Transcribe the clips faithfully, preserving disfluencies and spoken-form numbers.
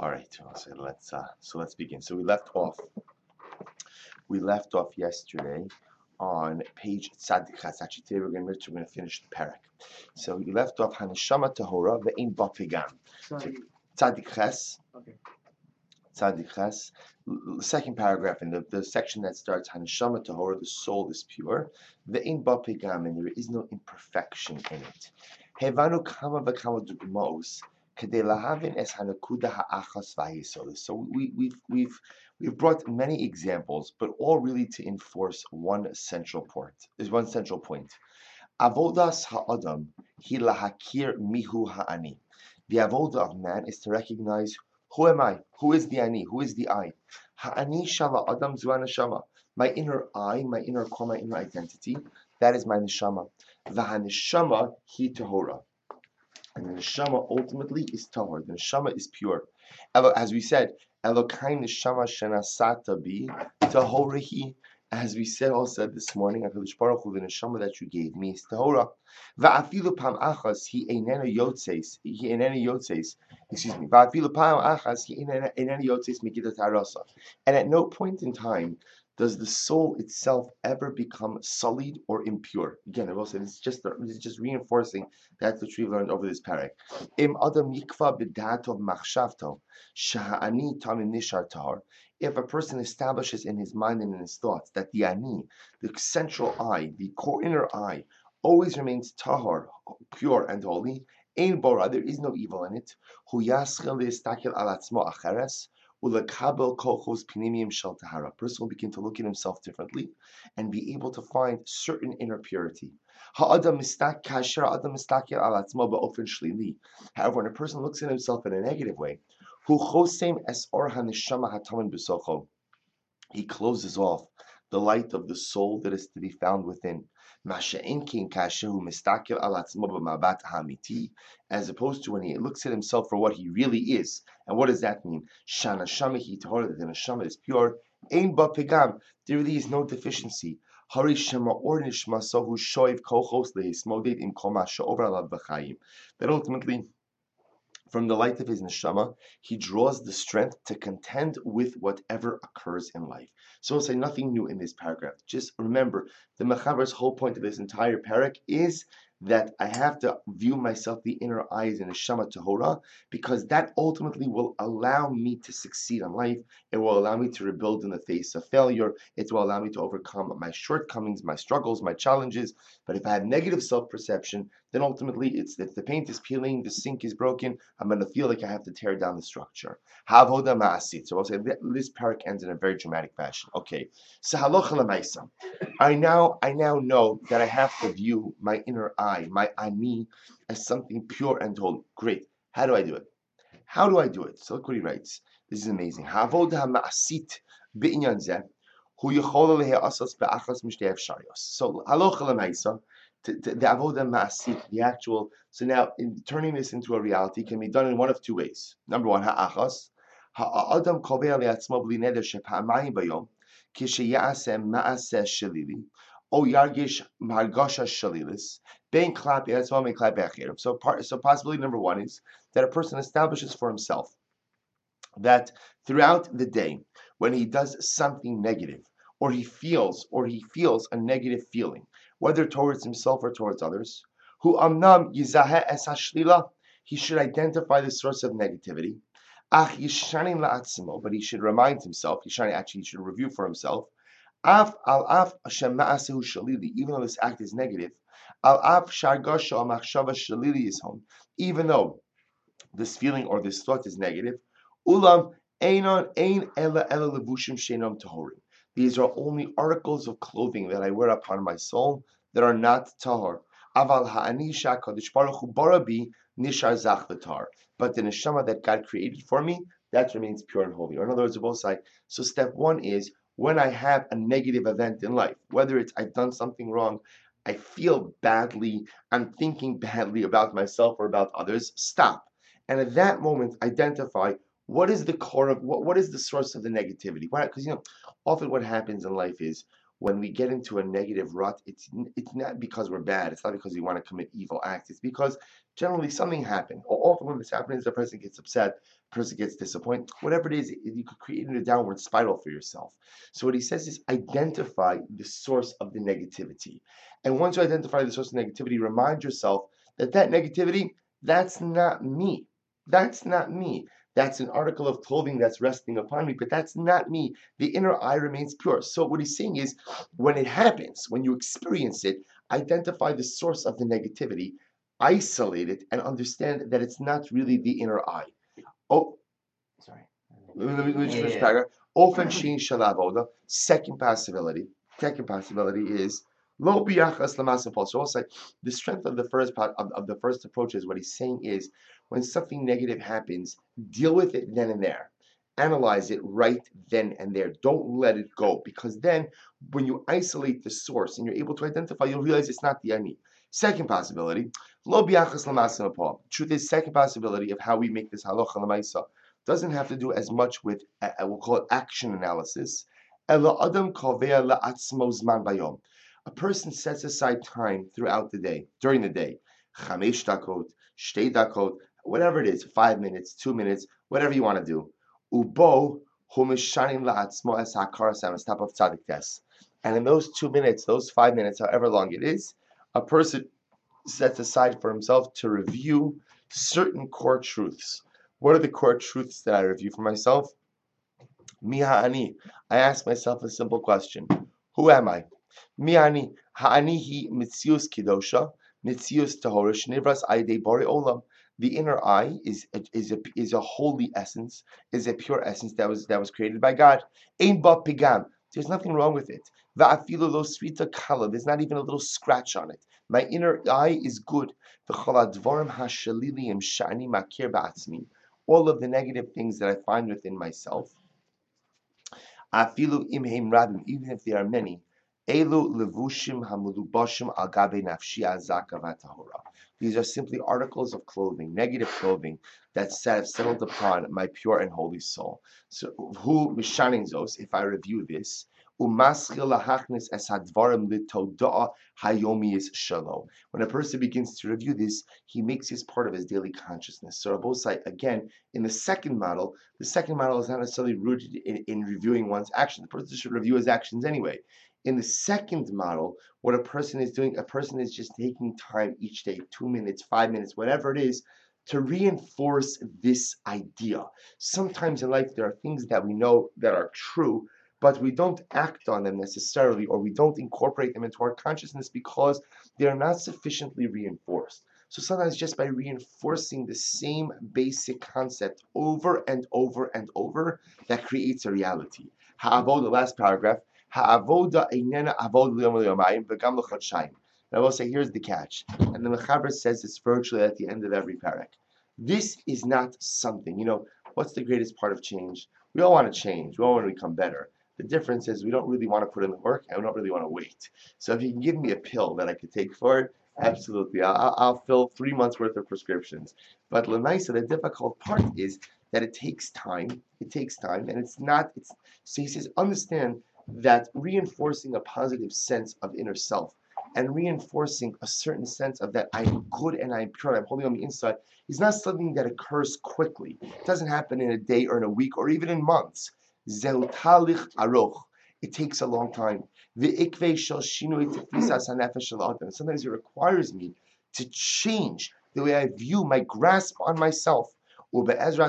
All right, so let's uh, so let's begin. So we left off. We left off yesterday on page Tzadik Ches. Actually, today we're going to we're going to finish the parak. So we left off Haneshama Tahora ve'in bapigam. Tzadik Ches. Okay. Tzadik Ches. The second paragraph in the, the section that starts Haneshama Tahora, the soul is pure. Ve'in bapigam, and there is no imperfection in it. Hevanu kama v'kama dugmos. So we, we've we've we've brought many examples, but all really to enforce one central point. Is one central point. Avodas ha'adam hi lahakir mihu ha'ani. The avodah of man is to recognize who am I? Who is the ani? Who is the I? Ha'ani shala adam zu neshama. My inner I, my inner core, my inner identity. That is my neshama. V'haneshama hi tahora. And the neshama ultimately is tahor. The neshama is pure. As we said, Elokai neshama shenasata bi tahorahi. As we said, all said this morning, HaKadosh Baruch Hu, the neshama that you gave me is tahora. Va'afilu pam achas hi einena yotzeis. Hi einena yotzeis. Excuse me. Va'afilu pam achas hi einena yotzeis mikidat harasa. And at no point in time does the soul itself ever become sullied or impure? Again, I will say this is just this is just reinforcing that's what we've learned over this parak. Im adam yikva b'datov machshavto sha'ani tamim nishar tahor. If a person establishes in his mind and in his thoughts that the ani, the central I, the core inner I, always remains tahor, pure and holy, ein bora, there is no evil in it. Hu yaschel le'istakil al atzmo acheres. A person will begin to look at himself differently and be able to find certain inner purity. However, when a person looks at himself in a negative way, he closes off the light of the soul that is to be found within. As opposed to when he looks at himself for what he really is. And what does that mean? That the neshama is pure. There really is no deficiency. That ultimately, from the light of his neshama, he draws the strength to contend with whatever occurs in life. So I'll say nothing new in this paragraph. Just remember, the Mechaber's whole point of this entire parak is that I have to view myself, the inner eye, as a neshama tahora, because that ultimately will allow me to succeed in life. It will allow me to rebuild in the face of failure. It will allow me to overcome my shortcomings, my struggles, my challenges. But if I have negative self-perception, then ultimately, it's if the paint is peeling, the sink is broken, I'm going to feel like I have to tear down the structure. Havoda ma'asit. So I'll say this parak ends in a very dramatic fashion. Okay. So halacha l'maisa. I now I now know that I have to view my inner I, my ani, as something pure and holy. Great. How do I do it? How do I do it? So look what he writes. This is amazing. Havoda ma'asit bi'inyan zeh hu yechol lehe'asas be'achas mishtev sharios. So halacha l'maisa. The avodah ma'asit, the actual. So now, in turning this into a reality, can be done in one of two ways. Number one, ha'achas, ha'adam kovei le'atzmo b'li neder shepa'amayim bayom, kisheyaseh ma'aseh shalili, o yargish margasha shalilis, bein klap etzmo bein klap echirim. So, part, so possibility number one is that a person establishes for himself that throughout the day, when he does something negative, or he feels, or he feels a negative feeling, whether towards himself or towards others, who amnam yizaheh es hashlila, he should identify the source of negativity. Ach yishanin la'atzmo, but he should remind himself. Yishanin actually he should review for himself. Af al af shem ma'asehu shalili, even though this act is negative. Al af shargasha al machshava shalili is home, even though this feeling or this thought is negative. Ulam einon ein ela ela levushim sheinom tahorim. These are only articles of clothing that I wear upon my soul that are not tahor. Aval ha'anisha kadosh baruch hu barabi nishar zach v'tar. But the neshama that God created for me, that remains pure and holy. Or in other words, both sides. So step one is when I have a negative event in life, whether it's I've done something wrong, I feel badly, I'm thinking badly about myself or about others, stop. And at that moment, identify what is the core of what, what is the source of the negativity? Because you know, often what happens in life is when we get into a negative rut, it's it's not because we're bad. It's not because we want to commit evil acts. It's because generally something happened. Or often when this happens, the person gets upset, the person gets disappointed. Whatever it is, you could create a downward spiral for yourself. So what he says is identify the source of the negativity. And once you identify the source of negativity, remind yourself that that negativity, that's not me. That's not me. That's an article of clothing that's resting upon me, but that's not me. The inner eye remains pure. So what he's saying is, when it happens, when you experience it, identify the source of the negativity, isolate it, and understand that it's not really the inner eye. Oh, sorry. Let me, let me Yeah, finish yeah. paragraph. Ofen shein shalavoda. Second possibility. Second possibility is lo biyachas lamasapol. So also, the strength of the first part of, of the first approach is what he's saying is when something negative happens, deal with it then and there. Analyze it right then and there. Don't let it go, because then when you isolate the source and you're able to identify, you'll realize it's not the enemy. Second possibility, lo biyachas lamasapol. Truth is, second possibility of how we make this halacha lamaisa doesn't have to do as much with, uh, we'll call it action analysis. A person sets aside time throughout the day, during the day, chamesh dakot, shtei dakot, whatever it is, five minutes, two minutes, whatever you want to do. Ubo humishanim la'atzmo es hakarasam, as top of tzadik tes. And in those two minutes, those five minutes, however long it is, a person sets aside for himself to review certain core truths. What are the core truths that I review for myself? Mi ha'ani. I ask myself a simple question. Who am I? Mi ha'ani. Ha'ani hi mitzius kidosha, mitzius tahorish, nivras aidei bore olam. The inner eye is a, is a is a holy essence, is a pure essence that was that was created by God. Ein ba pigam. There's nothing wrong with it. Va'afilu lo svita kala. There's not even a little scratch on it. My inner eye is good. All of the negative things that I find within myself, even if there are many, these are simply articles of clothing, negative clothing, that have settled upon my pure and holy soul. So, who mishanizos, if I review this, when a person begins to review this, he makes this part of his daily consciousness. So Rabosai, again, in the second model, the second model is not necessarily rooted in, in reviewing one's actions. The person should review his actions anyway. In the second model, what a person is doing, a person is just taking time each day, two minutes, five minutes, whatever it is, to reinforce this idea. Sometimes in life, there are things that we know that are true, but we don't act on them necessarily, or we don't incorporate them into our consciousness because they are not sufficiently reinforced. So sometimes just by reinforcing the same basic concept over and over and over, that creates a reality. Ha'avoda, the last paragraph, ha'avoda einena avod l'yom l'yomayim v'gam l'chodshayim. And I will say, here's the catch. And the Mechaber says this virtually at the end of every parak. This is not something, you know, what's the greatest part of change? We all want to change. We all want to become better. The difference is we don't really want to put in the work and we don't really want to wait. So if you can give me a pill that I could take for it, absolutely. I'll, I'll fill three months worth of prescriptions. But Lamaisa, the difficult part is that it takes time. It takes time and it's not, it's, so he says, understand that reinforcing a positive sense of inner self and reinforcing a certain sense of that I'm good and I'm pure, I'm holding on the inside, is not something that occurs quickly. It doesn't happen in a day or in a week or even in months. Zeu talich aroch. It takes a long time. Sometimes it requires me to change the way I view my grasp on myself. And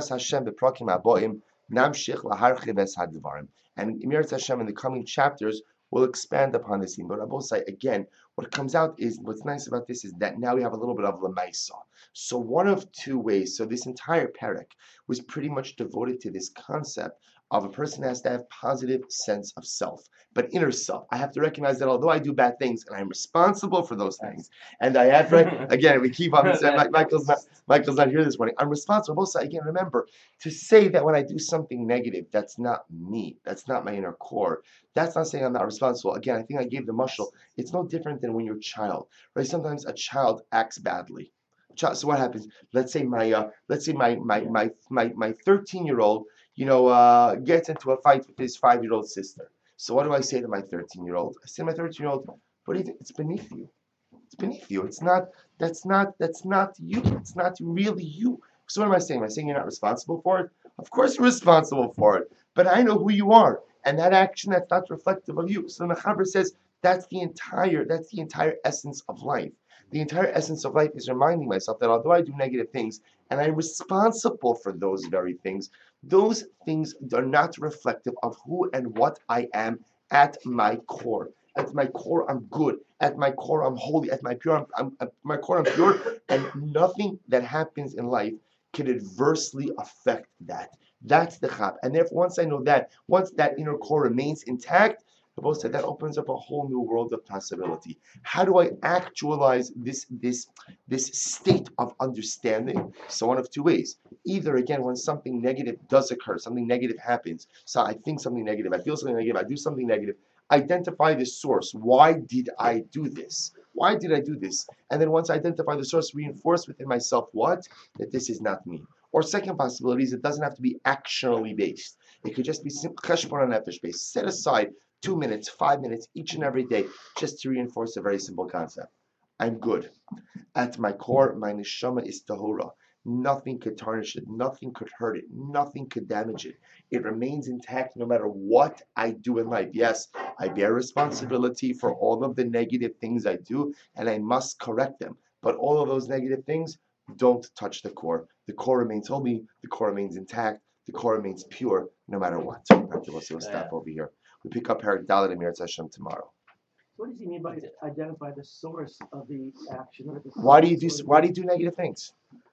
Emir Hashem in the coming chapters will expand upon this theme. But I will say again, what comes out is, what's nice about this is that now we have a little bit of lemaisa. So one of two ways, so this entire parak was pretty much devoted to this concept of a person has to have positive sense of self, but inner self. I have to recognize that although I do bad things and I'm responsible for those things, and I have, right, again, we keep on saying, Michael's not, Michael's not here this morning. I'm responsible. So again, remember to say that when I do something negative, that's not me. That's not my inner core. That's not saying I'm not responsible. Again, I think I gave the mushal. It's no different than when you're a child, right? Sometimes a child acts badly. So what happens? Let's say my, uh, let's say my my my my my thirteen year old, you know, uh, gets into a fight with his five year old sister. So what do I say to my thirteen-year-old? I say to my thirteen-year-old, what do you think? It's beneath you. It's beneath you. It's not, that's not, that's not you. It's not really you. So what am I saying? Am I saying you're not responsible for it? Of course you're responsible for it. But I know who you are. And that action, that's not reflective of you. So the Mechaber says that's the entire, that's the entire essence of life. The entire essence of life is reminding myself that although I do negative things and I'm responsible for those very things, those things are not reflective of who and what I am at my core. At my core, I'm good. At my core, I'm holy. At my pure, I'm, I'm at my core, I'm pure. And nothing that happens in life can adversely affect that. That's the chap. And therefore, once I know that, once that inner core remains intact, Rabbi said that opens up a whole new world of possibility. How do I actualize this this this state of understanding? So one of two ways. Either again, when something negative does occur, something negative happens. So I think something negative, I feel something negative, I do something negative. Identify the source. Why did I do this? Why did I do this? And then once I identify the source, reinforce within myself what? That this is not me. Or second possibility is it doesn't have to be actionally based. It could just be cheshbon nefesh based. Set aside two minutes, five minutes each and every day just to reinforce a very simple concept. I'm good. At my core, my neshama is tahora. Nothing could tarnish it. Nothing could hurt it. Nothing could damage it. It remains intact no matter what I do in life. Yes, I bear responsibility for all of the negative things I do, and I must correct them. But all of those negative things don't touch the core. The core remains holy. The core remains intact. The core remains pure no matter what. So we'll stop over here. We pick up Parak Dalet and Meretz Hashem tomorrow. What does he mean by identify the source of the action? Or the why do you do Why do you do negative things?